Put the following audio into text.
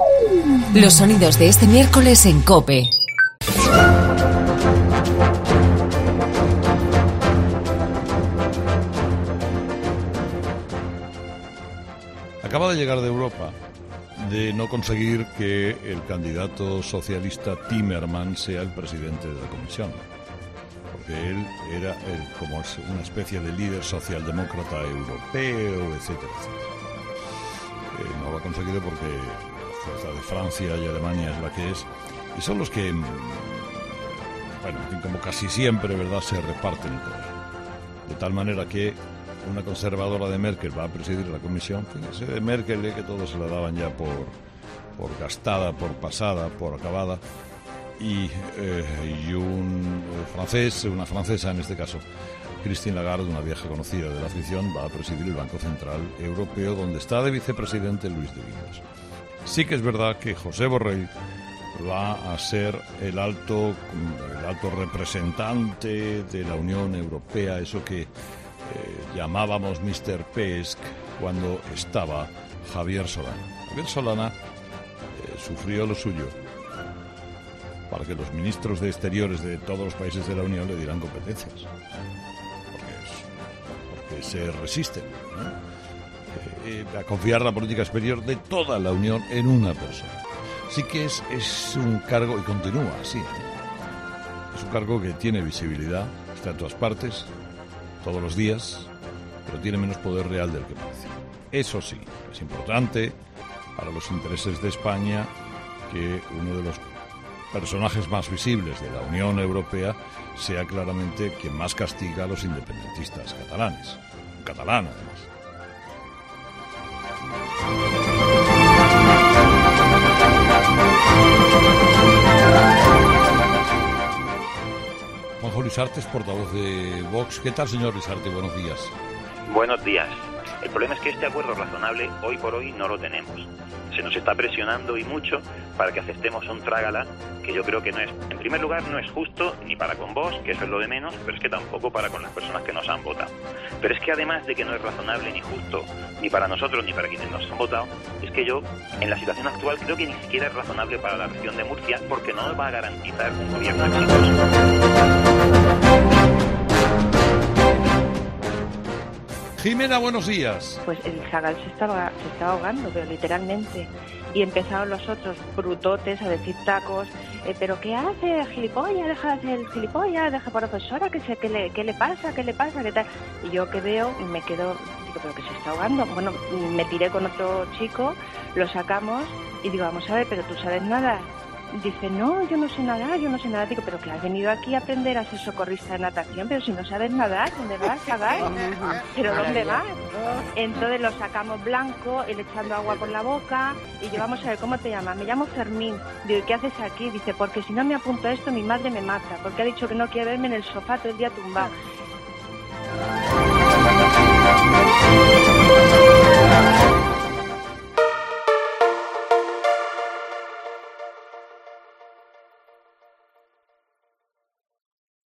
Los sonidos de este miércoles en COPE. Acaba de llegar de Europa de no conseguir que el candidato socialista Timmermans sea el presidente de la Comisión, porque él era como una especie de líder socialdemócrata europeo, etcétera, etcétera. No lo ha conseguido porque la fuerza de Francia y Alemania es la que es, y son los que, bueno, como casi siempre, ¿verdad?, se reparten el poder. De tal manera que una conservadora de Merkel va a presidir la Comisión. Fíjense, de Merkel, que todos se la daban ya por gastada, por pasada, por acabada, y un francés, una francesa en este caso, Christine Lagarde, una vieja conocida de la afición, va a presidir el Banco Central Europeo, donde está de vicepresidente Luis de Guindos. Sí que es verdad que José Borrell va a ser el alto representante de la Unión Europea, eso que llamábamos Mr. Pesk cuando estaba Javier Solana. Javier Solana sufrió lo suyo para que los ministros de Exteriores de todos los países de la Unión le dieran competencias, porque se resisten, ¿no?, a confiar la política exterior de toda la Unión en una persona. Sí que es un cargo, y continúa así, es un cargo que tiene visibilidad, está en todas partes, todos los días, pero tiene menos poder real del que parece. Eso sí, es importante para los intereses de España que uno de los personajes más visibles de la Unión Europea sea claramente quien más castiga a los independentistas catalanes. Un catalán, además. Juanjo Luis Artes, portavoz de Vox. ¿Qué tal, señor Luis Artes? Buenos días. Buenos días. El problema es que este acuerdo razonable hoy por hoy no lo tenemos. Se nos está presionando y mucho para que aceptemos un trágala que yo creo que no es, en primer lugar, no es justo ni para con vos, que eso es lo de menos, pero es que tampoco para con las personas que nos han votado. Pero es que además de que no es razonable ni justo, ni para nosotros ni para quienes nos han votado, es que yo, en la situación actual, creo que ni siquiera es razonable para la región de Murcia, porque no nos va a garantizar un gobierno exitoso. Jimena, buenos días. Pues el zagal se estaba ahogando, pero literalmente. Y empezaron los otros brutotes a decir tacos, pero ¿qué hace, gilipollas? Deja de hacer el gilipollas, deja, profesora, ¿qué le pasa? ¿Qué tal? Y yo que veo, me quedo, digo, pero que se está ahogando. Bueno, me tiré con otro chico, lo sacamos y digo, vamos a ver, pero ¿tú sabes nada? Dice, no, yo no sé nadar. Digo, pero que has venido aquí a aprender a ser socorrista de natación, pero si no sabes nadar, ¿dónde vas, chaval? ¿Pero dónde vas? Entonces lo sacamos blanco, él echando agua por la boca, y yo, vamos a ver, ¿cómo te llamas? Me llamo Fermín. Digo, ¿y qué haces aquí? Dice, porque si no me apunto a esto, mi madre me mata, porque ha dicho que no quiere verme en el sofá todo el día tumbado.